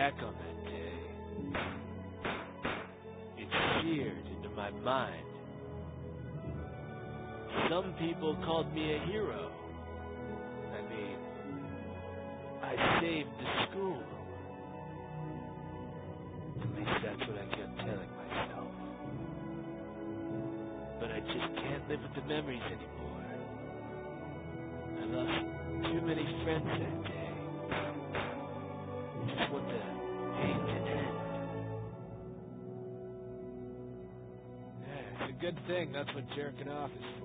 back on that day, it seared into my mind. Some people called me a hero. I mean, I saved the school. At least that's what I kept telling myself. But I just can't live with the memories anymore. I lost too many friends that day. I just want the pain to end. Yeah, it's a good thing that's what jerking off is